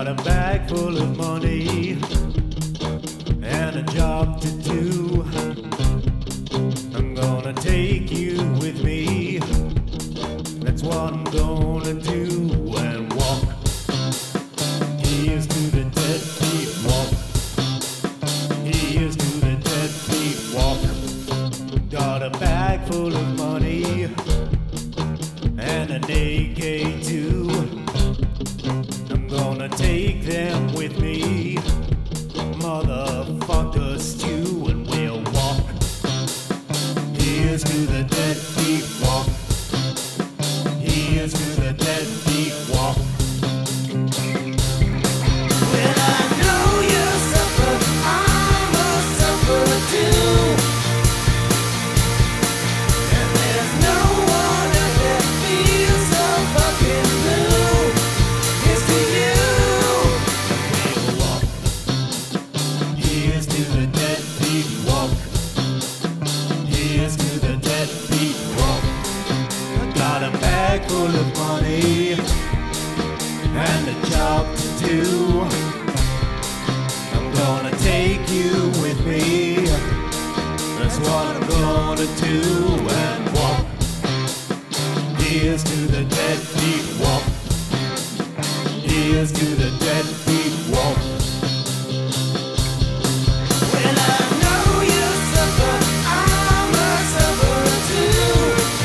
Got a bag full of money and a job to do. I'm gonna take you with me. That's what I'm gonna do. And walk. Here's to the deadbeat walk. Here's to the deadbeat walk. Got a bag full of money and an AK-2. I'm gonna take them with me, motherfucker stew, and we'll walk. Here's to the deadbeat walk. Here's to the deadbeat walk. Well, I know you suffer, I'm a sufferer too. And there's no one else that feels so fucking blue. Here's to you. We'll walk. Here's to the deadbeat walk. Here's to the deadbeat walk. I got a bag full of money and a job to do. I'm gonna take you with me. That's what I'm gonna do. And walk. Here's to the deadbeat walk. Here's to the deadbeat walk. Well, I know you suffer, I'm a sufferer too.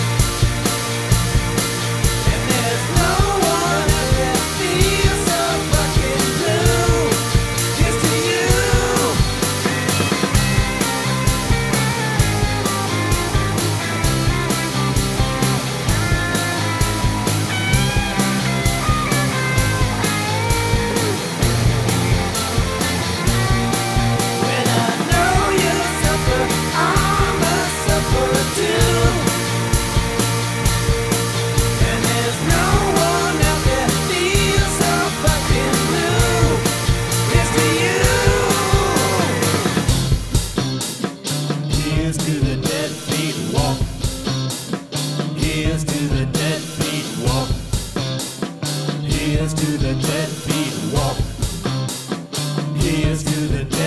And there's no one else that feels so fucking blue. Here's to you. Well, I know you suffer, I'm a sufferer too. And there's no one else that feels so fucking blue. Here's to you. Here's to the deadbeat walk. Here's to the deadbeat walk. Here's to the deadbeat walk. Here's to the deadbeat